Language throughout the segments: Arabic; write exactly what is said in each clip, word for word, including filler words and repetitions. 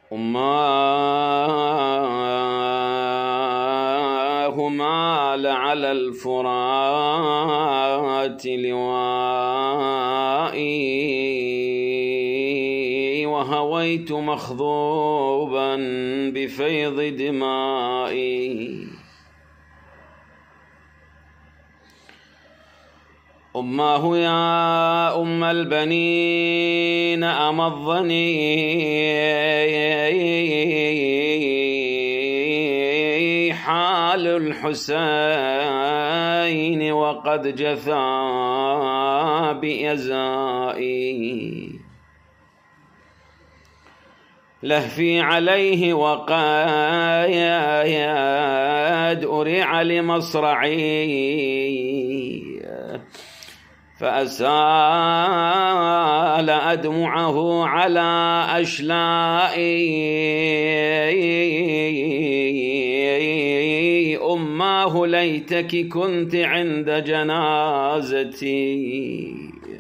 أماهما لعلى الفرات لوائي، وهويت مخضوبا بفيض دمائي. أماه يا أم البنين أمضني حال الحسين وقد جثى بإزائي، لهفي عليه وقايد أريع لمصرعي، فأسال أدمعه على أشلائي. أماه ليتك كنت عند جنازتي،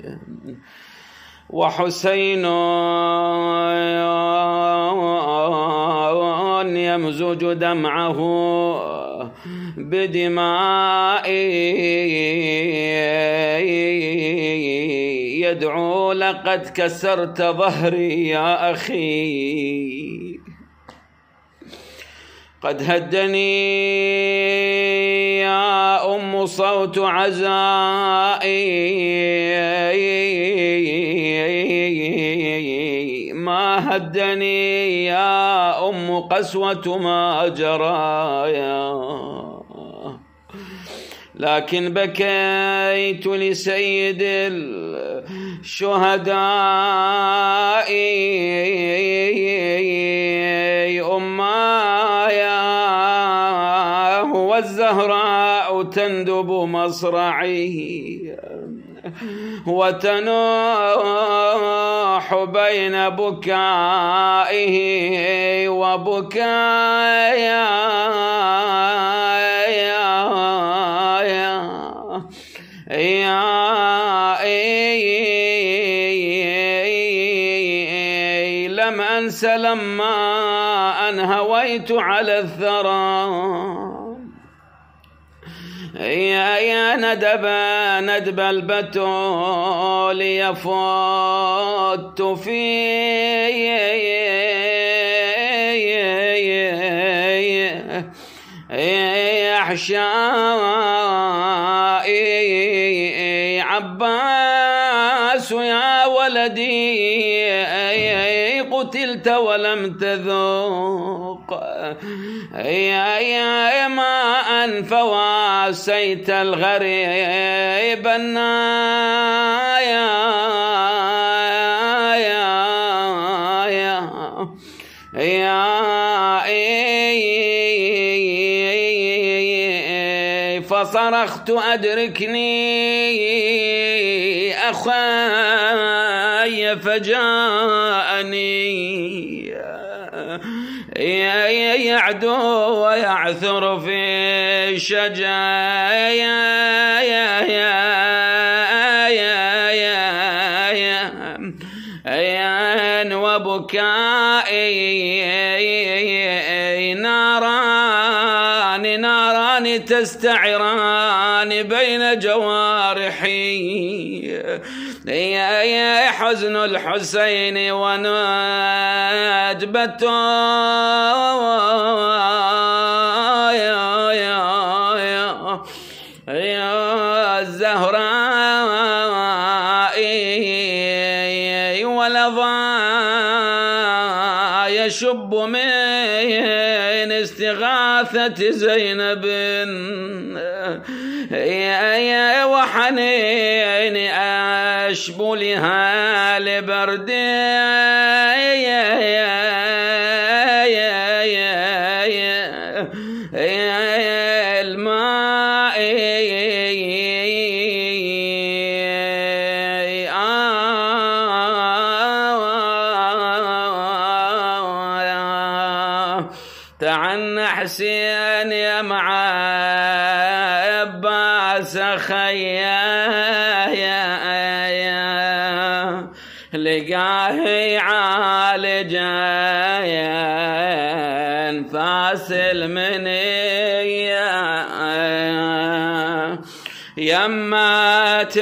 وحسين يمزج دمعه بدمائي، يدعو لقد كسرت ظهري يا أخي، قد هدني يا أم صوت عزائي، ما هدني يا أم قسوة ما جرايا، لكن بكيت لسيد الشهداء. أمايا هو الزهراء تندب مصرعي، وتنوح بين بكائه وبكايا. لم أنس لما أنهويت على الثرى، يا يا ندب ندب البتول يفوت في أحشائي. عباس يا ولدي قتلت ولم تذوق، يا يا ما أن فواسيت الغريب النايا. فصرخت أدركني أخاي فجاءني، يعدو ويعثر في الشجايا، وبكائي ناران ناران تستعران بين جوارحي، يا حزن الحسين ونجبته يا الزهراء، ولظى يشب من استغاثة زينب، يا وحنين أشبلها لبرد الماء. تعنى حسين يا مع عباس خيا، لقاه يعالج انفاس المنية يمات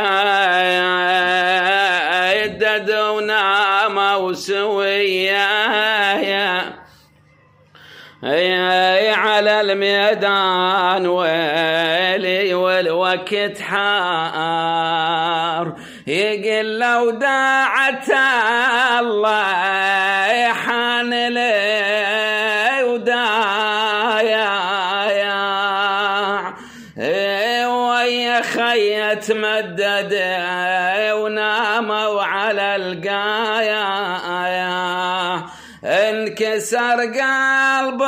ما يدد وناموا سوية على الميدان ويلي والوقت حار يقل لو داعت الله حان لي ودايا ويا خي تمدد وناموا على القايا انكسر قلب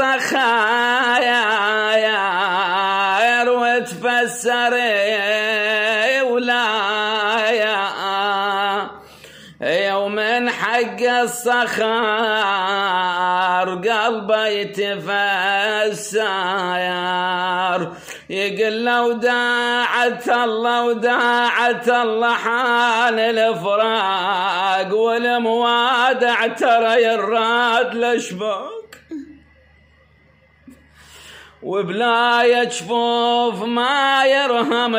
الصخايا وتفسر ولايا يوم حق الصخار قلبه يتفسر يقول لو داعت الله وداعت الله حان الفراق والموادع ترى يراد لشباك وبلا يجفوف ما يرهم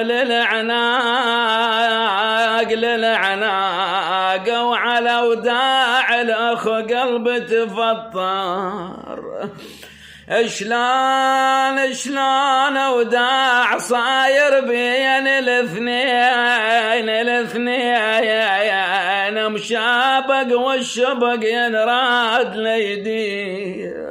للعناق للعناق وعلى وداع الأخ قلب تفطر شلون شلون وداع صاير بين الاثنين الاثنين مشابق والشبق ينراد ليدين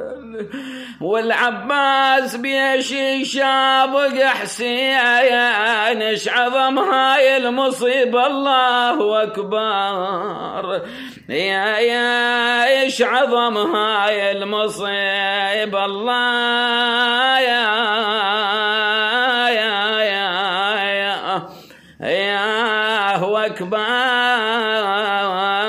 والعباس بيشي شابق حسين ايش عظم هاي المصيبة الله أكبر يا يا ايش عظم هاي المصيبة الله يا يا يا يا هو أكبر